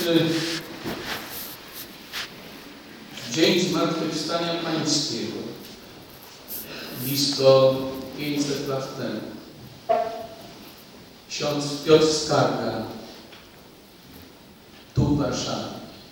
jesteśmy w dzień Zmartwychwstania Pańskiego, blisko 500 lat temu. Ksiądz Piotr Skarga, tu w Warszawie,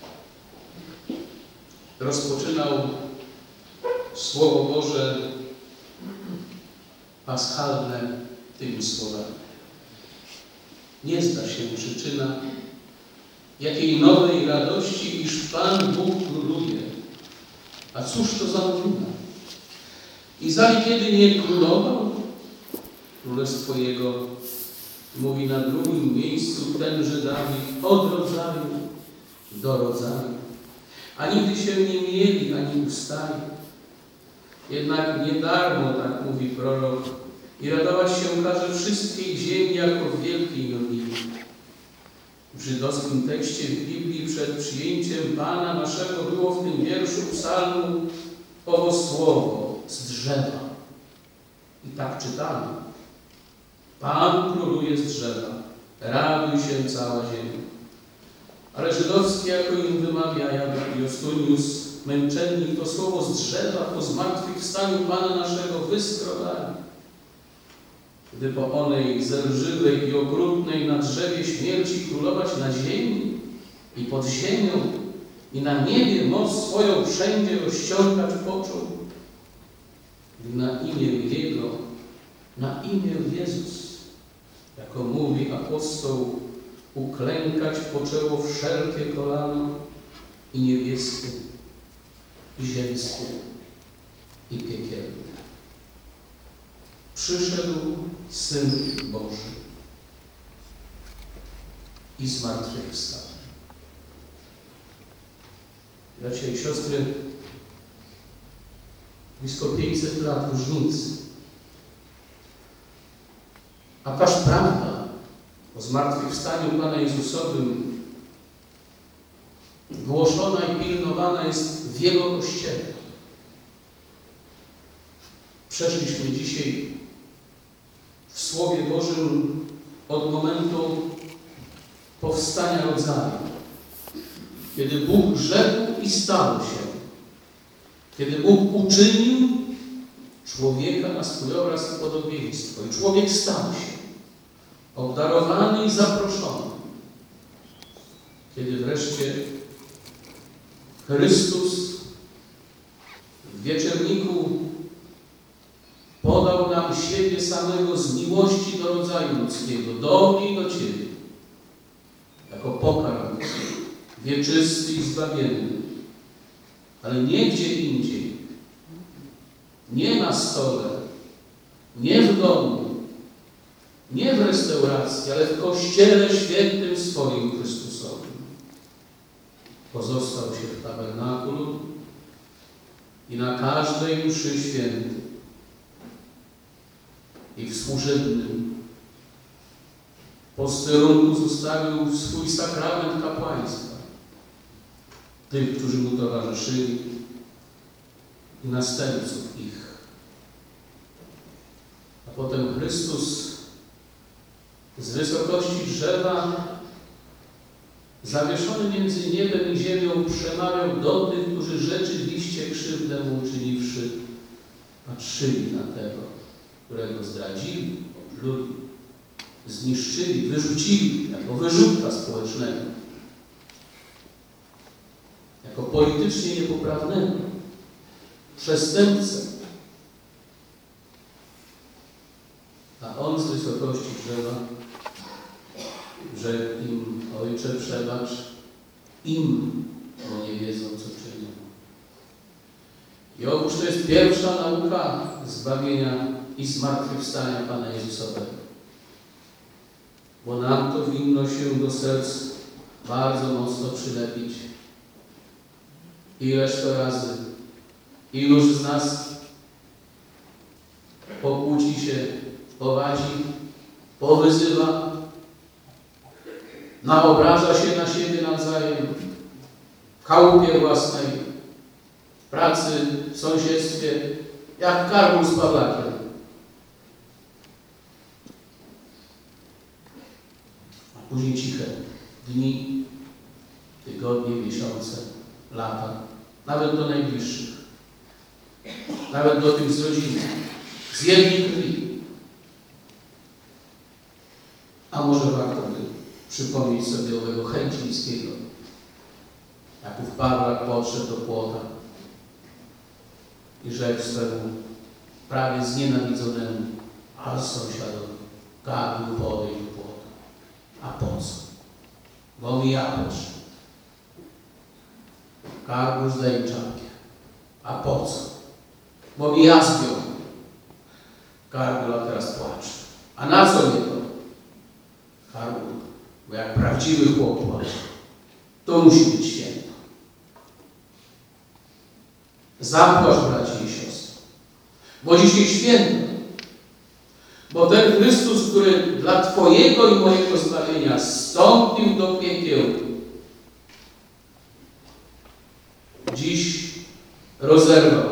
rozpoczynał Słowo Boże paschalne tymi słowami. Nie zda się przyczyna, jakiej nowej radości, iż Pan Bóg króluje. A cóż to za nowina? Izrael kiedy nie królował, królestwo Jego, mówi na drugim miejscu tenże Dawid, od rodzaju do rodzaju. A nigdy się nie mieli, ani ustali. Jednak nie darmo, tak mówi prorok, i radować się każe wszystkiej ziemi jako w wielkiej nowinie. W żydowskim tekście w Biblii przed przyjęciem Pana naszego było w tym wierszu psalmu owo słowo z drzewa. I tak czytamy. Pan króluje z drzewa, raduj się cała ziemia. Ale żydowskie, jako im wymawia Jakub Justunius, męczennik, to słowo z drzewa po zmartwychwstaniu Pana naszego wyskrobali. Gdy po onej zelżywej i okrutnej na drzewie śmierci królować na ziemi i pod ziemią i na niebie moc swoją wszędzie rozciągać począł, gdy na imię Jego, na imię Jezus, jako mówi apostoł, uklękać poczęło wszelkie kolano i niebieskie, i ziemskie, i piekielne. Przyszedł Syn Boży i zmartwychwstał. Bracia i siostry, blisko 500 lat różnicy. A taż prawda o zmartwychwstaniu Pana Jezusowym głoszona i pilnowana jest w Jego Kościele. Przeszliśmy dzisiaj w Słowie Bożym od momentu powstania rodzaju, kiedy Bóg rzekł i stało się, kiedy Bóg uczynił człowieka na swój obraz i podobieństwo i człowiek stał się obdarowany i zaproszony, kiedy wreszcie Chrystus w wieczerniku podał nam siebie samego z miłości do rodzaju ludzkiego, do mnie i do Ciebie, jako pokarm wieczysty i zbawienny, ale nie gdzie indziej, nie na stole, nie w domu, nie w restauracji, ale w Kościele świętym swoim Chrystusowym. Pozostał się w tabernakulum i na każdej mszy świętej i w służebnym posterunku zostawił swój sakrament kapłaństwa tych, którzy mu towarzyszyli i następców ich. A potem Chrystus z wysokości drzewa, zawieszony między niebem i ziemią, przemawiał do tych, którzy rzeczywiście krzywdę mu uczyniwszy, patrzyli na tego, którego zdradzili, opluli, zniszczyli, wyrzucili jako wyrzutka społecznego, jako politycznie niepoprawnego, przestępcę. A on z wysokości drzewa rzekł im: Ojcze, przebacz im, bo nie wiedzą, co czynią. I otóż to jest pierwsza nauka zbawienia i zmartwychwstania Pana Jezusowego. Bo nam to winno się do serc bardzo mocno przylepić. Ileż to razy, iluż z nas pokłóci się, powadzi, powyzywa, naobraża się na siebie nawzajem, w chałupie własnej, w pracy, w sąsiedztwie, jak Karol z Pawlakiem. A później ciche dni tygodnie, miesiące, lata, nawet do najbliższych, nawet do tych z rodziny, z jednej krwi. A może warto by przypomnieć sobie owego Chęcińskiego, jak ów Pawlak podszedł do płota i rzekł swemu prawie znienawidzonemu, ale sąsiadowi, Gabiu, podejdź do płota. A po co? Bo mi ja poszedł. Kargu zdejmij czapkę. A po co? Bo mi ja zdjął. Kargu, a teraz płacze. A na co mnie to? Kargu, bo jak prawdziwy chłop płacze, to musi być święto. Zapłacz, braci i siostry, bo dzisiaj święto. Bo ten Chrystus, który dla Twojego i mojego zbawienia zstąpił do piekieł, dziś rozerwał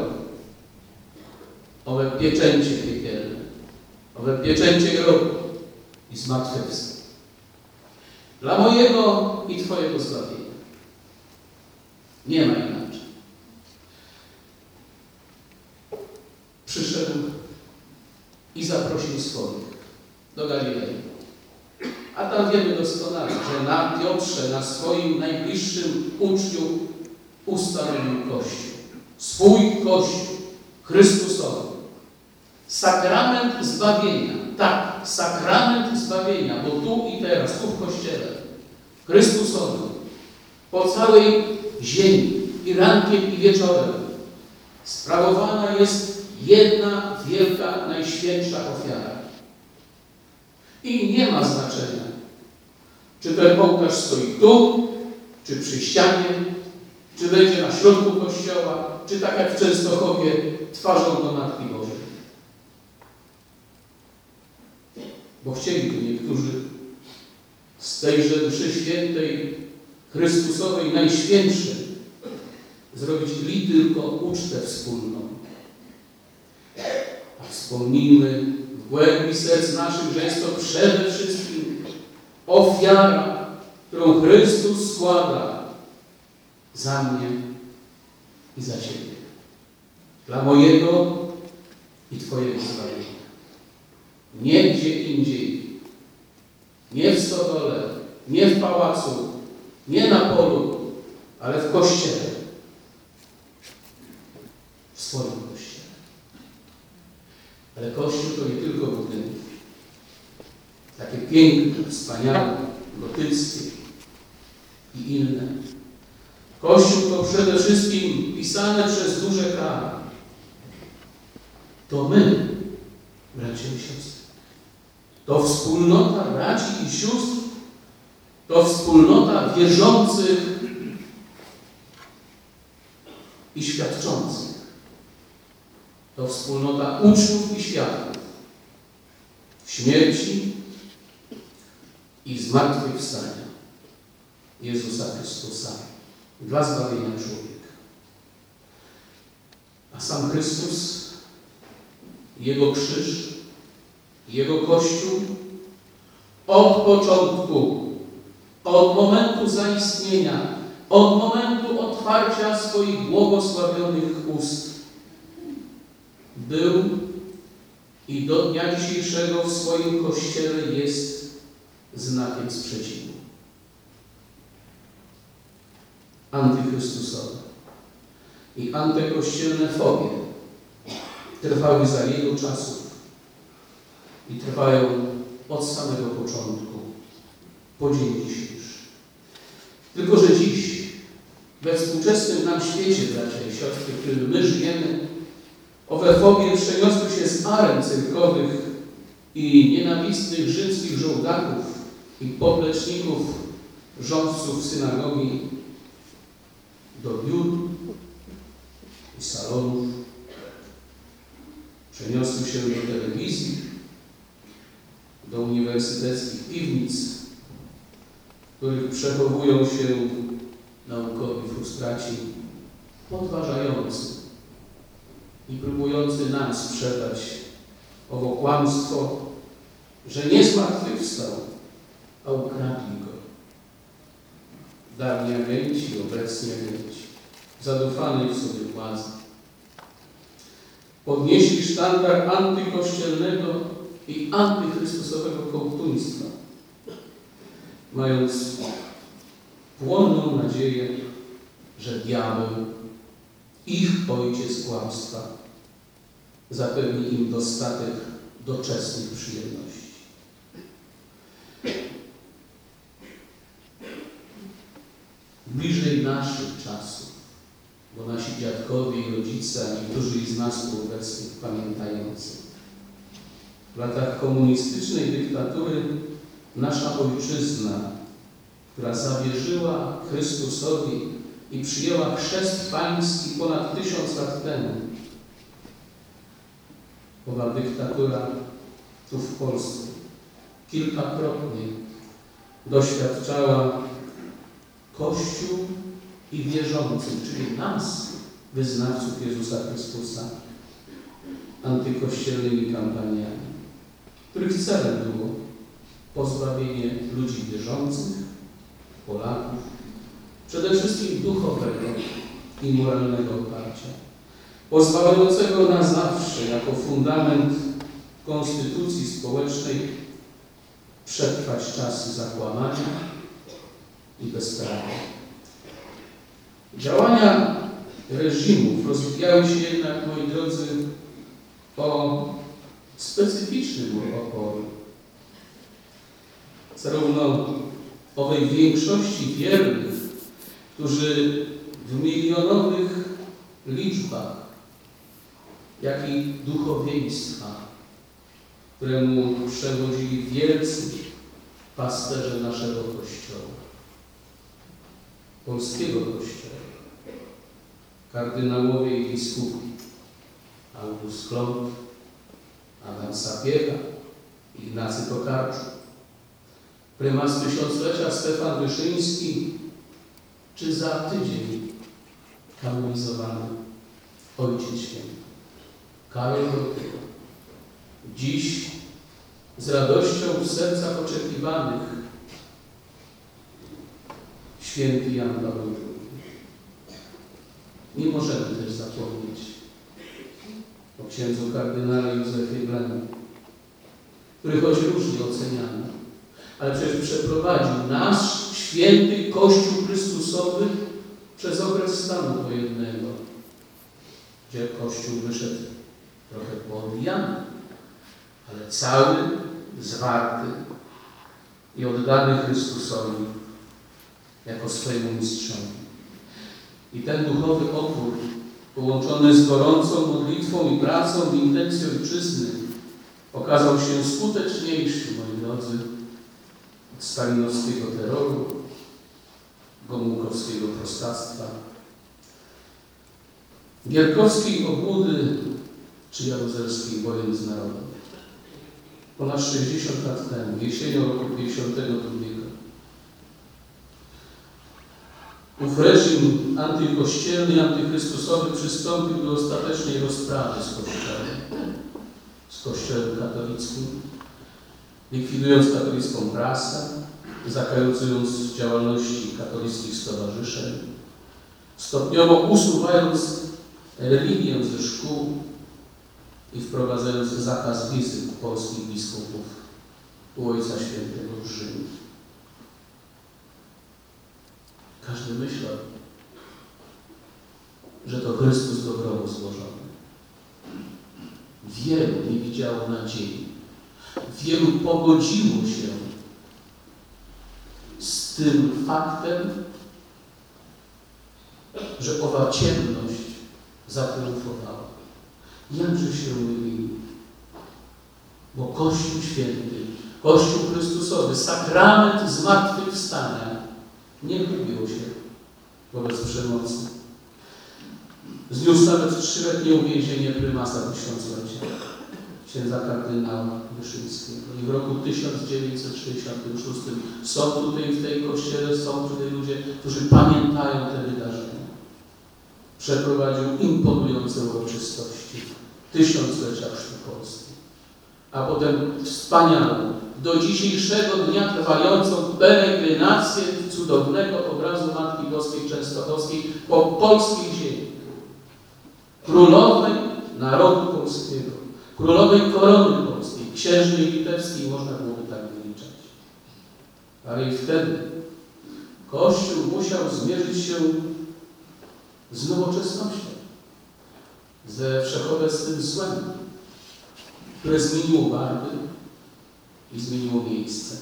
owe pieczęcie piekielne, owe pieczęcie grobu i zmartwychwstał. Dla mojego i Twojego zbawienia. Nie ma inaczej. Przyszedł i zaprosił swoich do Galilei. A tam wiemy doskonale, że na Piotrze, na swoim najbliższym uczniu ustanowił Kościół. Swój Kościół, Chrystusowy. Sakrament zbawienia. Tak, sakrament zbawienia, bo tu i teraz, tu w Kościele, Chrystusowym, po całej ziemi i rankiem i wieczorem sprawowana jest jedna wielka, najświętsza ofiara. I nie ma znaczenia, czy ten ołtarz stoi tu, czy przy ścianie, czy będzie na środku Kościoła, czy tak jak w Częstochowie, twarzą do Matki Bożej. Bo chcieliby niektórzy z tejże mszy świętej, Chrystusowej, najświętszej, zrobić li tylko ucztę wspólną. A wspomnijmy w głębi serc naszych, że jest to przede wszystkim ofiara, którą Chrystus składa za mnie i za Ciebie. Dla mojego i Twojego zbawienia. Nie gdzie indziej. Nie w stodole, nie w pałacu, nie na polu, ale w Kościele. W swoim Kościele. Ale Kościół to nie tylko budynek. Takie piękne, wspaniałe, gotyckie i inne. Kościół to przede wszystkim pisane przez duże K. To my, bracia i siostry. To wspólnota braci i sióstr, to wspólnota wierzących i świadczących. To wspólnota uczniów i świadków w śmierci i zmartwychwstania Jezusa Chrystusa dla zbawienia człowieka. A sam Chrystus, Jego krzyż, Jego Kościół od początku, od momentu zaistnienia, od momentu otwarcia swoich błogosławionych ust był i do dnia dzisiejszego w swoim Kościele jest znakiem sprzeciwu. Antychrystusowe i antykościelne fobie trwały za Jego czasów i trwają od samego początku, po dzień dzisiejszy. Tylko że dziś, we współczesnym nam świecie, bracia i siostry, w którym my żyjemy, owe fobie przeniosły się z aren cyrkowych i nienawistnych rzymskich żołdaków i popleczników, rządców synagogi do biur i salonów. Przeniosły się do telewizji, do uniwersyteckich piwnic, w których przechowują się naukowi frustraci, podważający i próbujący nam sprzedać owo kłamstwo, że nie zmartwychwstał, a ukradli go. dawniej agenci, obecni agenci, zadufanej w sobie władzy. Podnieśli sztandar antykościelnego i antychrystusowego kołtuństwa, mając płonną nadzieję, że diabeł, ich ojciec kłamstwa, zapewni im dostatek doczesnych przyjemności. Bliżej naszych czasów, bo nasi dziadkowie i rodzice, a niektórzy z nas tu obecnych pamiętający, w latach komunistycznej dyktatury nasza ojczyzna, która zawierzyła Chrystusowi i przyjęła chrzest pański ponad 1000 lat temu, owa dyktatura tu w Polsce kilkakrotnie doświadczała Kościół i wierzących, czyli nas, wyznawców Jezusa Chrystusa, antykościelnymi kampaniami, których celem było pozbawienie ludzi wierzących, Polaków, przede wszystkim duchowego i moralnego oparcia, pozwalającego na zawsze jako fundament konstytucji społecznej przetrwać czasy zakłamania i bezprawia. Działania reżimów rozwijały się jednak, moi drodzy, o specyficznym oporze. Zarówno owej większości wiernych, którzy w milionowych liczbach, jak i duchowieństwa, któremu przewodzili wielcy pasterze naszego Kościoła, polskiego Kościoła, kardynałowie i biskupi August Klont, Adam Sapiecha, Ignacy Tokarczuk, prymas tysiąclecia Stefan Wyszyński, czy za tydzień kanonizowany Ojciec Święty Karol Wojtyła. Dziś z radością w sercach oczekiwanych Święty Jan Paweł II. Nie możemy też zapomnieć o księdzu kardynale Józefie Glenu, który choć różnie oceniany, ale przecież przeprowadził nasz święty Kościół Chrystusowy przez okres stanu wojennego, gdzie Kościół wyszedł trochę poodbijany, ale cały, zwarty i oddany Chrystusowi jako swojemu mistrzowi. I ten duchowy opór, połączony z gorącą modlitwą i pracą w intencji ojczyzny, okazał się skuteczniejszy, moi drodzy, od stalinowskiego terroru, gomułkowskiego prostactwa, gierkowskiej obłudy czy jaruzelskiej wojen z narodem. Ponad 60 lat temu, jesienią roku 52, ów reżim antykościelny, antychrystusowy przystąpił do ostatecznej rozprawy z Kościołem katolickim, likwidując katolicką prasę, zakazując działalności katolickich stowarzyszeń, stopniowo usuwając religię ze szkół i wprowadzając zakaz wizyt polskich biskupów u Ojca Świętego w Rzymie. Każdy myślał, że to Chrystus do grobu złożony. Wielu nie widziało nadziei. Wielu pogodziło się z tym faktem, że owa ciemność zatriumfowała. Jakże się mylili, bo Kościół Święty, Kościół Chrystusowy, sakrament zmartwychwstania nie chybił się wobec przemocy. Zniósł nawet 3-letnie uwięzienie prymasa tysiąclecia, księdza kardynała Wyszyńskiego. I w roku 1966 są tutaj w tej kościele, są tutaj ludzie, którzy pamiętają te wydarzenia. Przeprowadził imponujące uroczystości tysiąclecia chrztu Polski. A potem wspaniałą, do dzisiejszego dnia trwającą peregrinację cudownego obrazu Matki Boskiej Częstochowskiej po polskiej ziemi. Królowej narodu polskiego, królowej korony polskiej, księżnej litewskiej, można byłoby tak wyliczać. Ale i wtedy Kościół musiał zmierzyć się z nowoczesnością, ze wszechobecnym złem, które zmieniło barwy i zmieniło miejsce.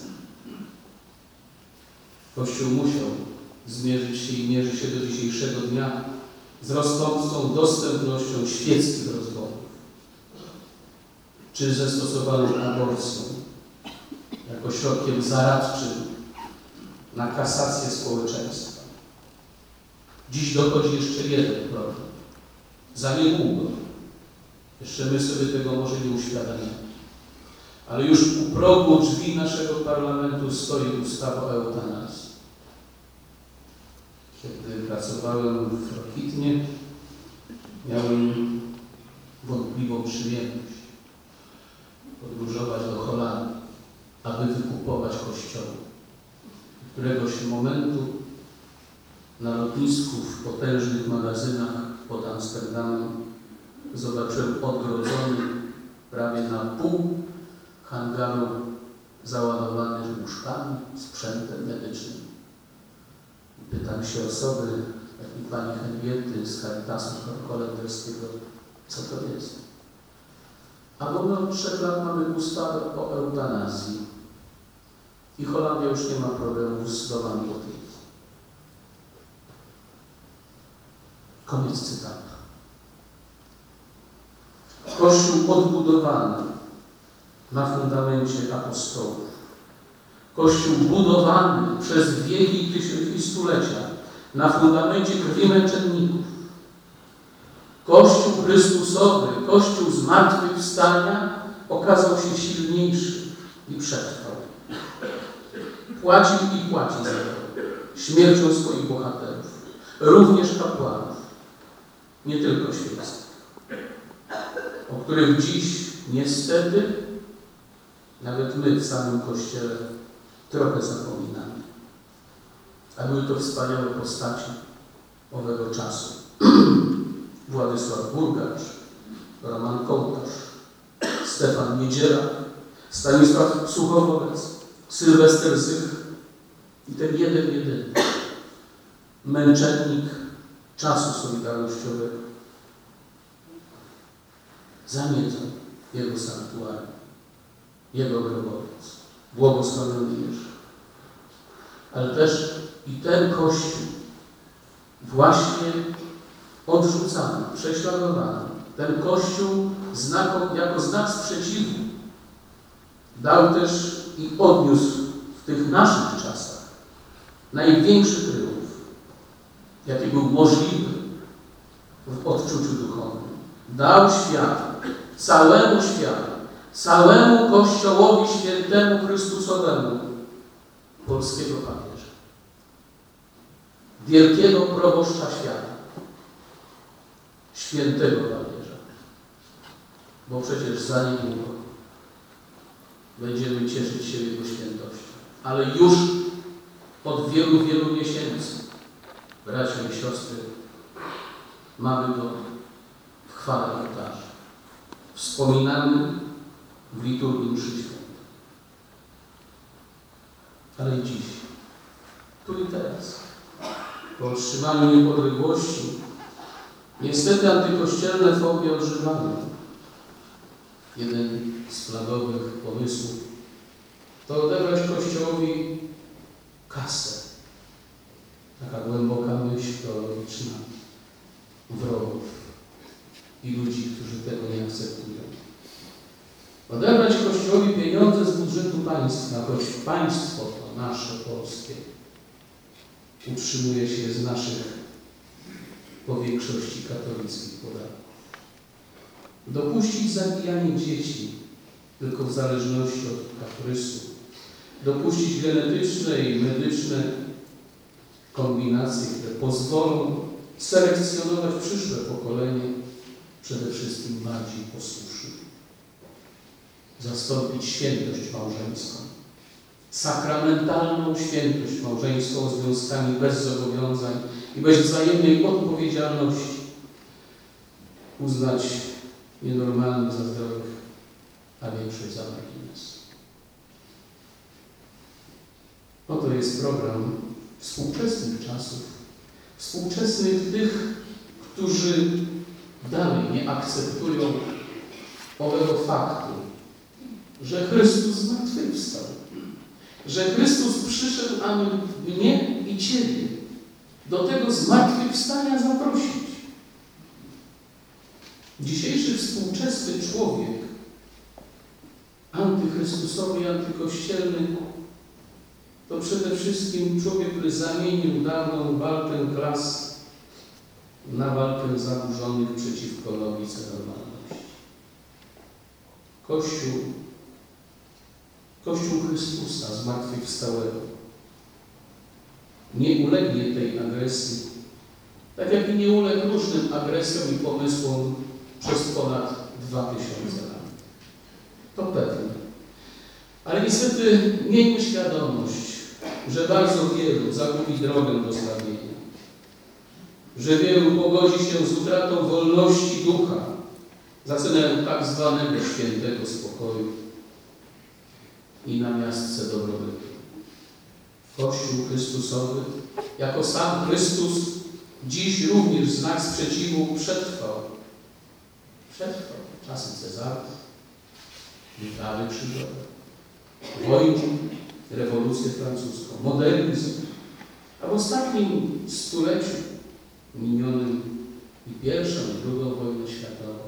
Kościół musiał zmierzyć się i mierzy się do dzisiejszego dnia z rosnącą dostępnością świeckich rozwodów, czy ze stosowaną aborcją jako środkiem zaradczym na kasację społeczeństwa. Dziś dochodzi jeszcze jeden problem. Za niedługo, jeszcze my sobie tego może nie uświadamiamy, ale już u progu drzwi naszego parlamentu stoi ustawa o eutanazji. Kiedy pracowałem w Rokitnie, miałem wątpliwą przyjemność podróżować do Holandii, aby wykupować kościoły. Któregoś momentu na lotnisku w potężnych magazynach pod Amsterdamem zobaczyłem odgrodzony prawie na pół hangaru załadowany łóżkami, sprzętem medycznym. Pytam się osoby, jak i pani Henriety z Caritasu holenderskiego, co to jest? A bo my od 3 lat mamy ustawę o eutanazji i Holandia już nie ma problemów z domami opieki. Koniec cytatu. Kościół odbudowany na fundamencie apostołów. Kościół budowany przez wieki i stulecia na fundamencie krwi męczenników. Kościół Chrystusowy, Kościół zmartwychwstania okazał się silniejszy i przetrwał. Płacił i płaci za to śmiercią swoich bohaterów, również kapłanów, nie tylko świeckich, o których dziś niestety nawet my w samym Kościele trochę zapominamy. A były to wspaniałe postaci owego czasu. Władysław Burgacz, Roman Kołtarz, Stefan Niedziela, Stanisław Suchowolec, Sylwester Zych i ten jedyny męczennik czasu solidarnościowego. Zamiedzą jego sanktuarium, jego grobowiec, błogosławiony Jerzy. Ale też i ten Kościół właśnie odrzucany, prześladowany, ten Kościół jako znak sprzeciwu dał też i odniósł w tych naszych czasach największy tryumf, jaki był możliwy w odczuciu duchowym. Dał świat, całemu Kościołowi świętemu Chrystusowemu polskiego papieża, wielkiego proboszcza świata, świętego papieża, bo przecież za niedługo będziemy cieszyć się Jego świętością. Ale już od wielu, wielu miesięcy, bracia i siostry, mamy Go w chwale ołtarza. Wspominamy w liturgii mszy świętej. Ale i dziś, tu i teraz, po otrzymaniu niepodległości, niestety antykościelne fobie odżywają. Jeden z flagowych pomysłów to odebrać Kościołowi kasę. Taka głęboka myśl teologiczna wrogów i ludzi, którzy tego nie akceptują. Odebrać Kościołowi pieniądze z budżetu państwa, choć państwo to nasze, polskie, utrzymuje się z naszych po większości katolickich podatków. Dopuścić zabijanie dzieci tylko w zależności od kaprysu. Dopuścić genetyczne i medyczne kombinacje, które pozwolą selekcjonować przyszłe pokolenie, przede wszystkim bardziej posłuszne. zastąpić świętość małżeńską. Sakramentalną świętość małżeńską związkami bez zobowiązań i bez wzajemnej odpowiedzialności. Uznać nienormalnych za zdrowych, a większość za margines. Oto jest program współczesnych czasów, współczesnych tych, którzy dalej nie akceptują owego faktu, że Chrystus zmartwychwstał, że Chrystus przyszedł, aby mnie i Ciebie do tego zmartwychwstania zaprosić. Dzisiejszy współczesny człowiek, antychrystusowy i antykościelny, to przede wszystkim człowiek, który zamienił dawną walkę klas na walkę zaburzonych przeciwko logice normalności. Kościół Chrystusa zmartwychwstałego nie ulegnie tej agresji, tak jak i nie uległ różnym agresjom i pomysłom przez ponad 2000 lat. To pewne. Ale niestety miejmy świadomość, że bardzo wielu zagubi drogę do zbawienia, że wielu pogodzi się z utratą wolności ducha za cenę tak zwanego świętego spokoju i na miastce dobrobytu. Kościół Chrystusowy, jako sam Chrystus, dziś również w znak sprzeciwu przetrwał czasy Cezarów, wyprawy krzyżowe, wojny, rewolucję francuską, modernizm, a w ostatnim stuleciu minionym i pierwszą, i drugą wojnę światową,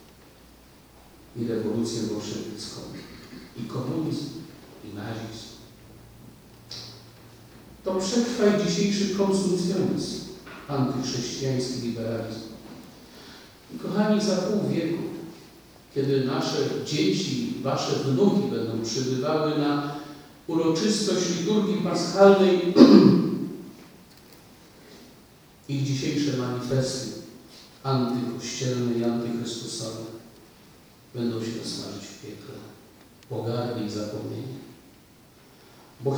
i rewolucję bolszewicką, i komunizm, i nazizm. To przetrwa i dzisiejszy konsumpcjonizm, antychrześcijański liberalizm. I kochani, za pół wieku, kiedy nasze dzieci, wasze wnuki będą przybywały na uroczystość liturgii paschalnej, ich dzisiejsze manifesty antykościelne i antychrystusowe będą się smażyć w piekle, pogardy i zapomnienia. Bo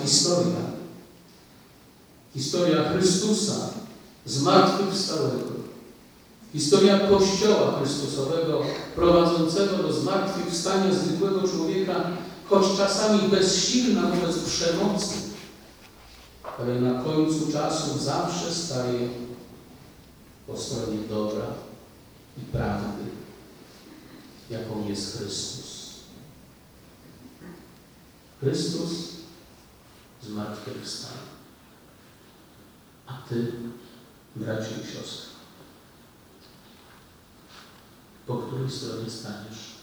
historia Chrystusa zmartwychwstałego, historia Kościoła Chrystusowego prowadzącego do zmartwychwstania zwykłego człowieka, choć czasami bezsilna wobec przemocy, ale na końcu czasów zawsze staje po stronie dobra i prawdy, jaką jest Chrystus. Chrystus zmartwychwstał. A Ty, bracie i siostry, po której stronie staniesz?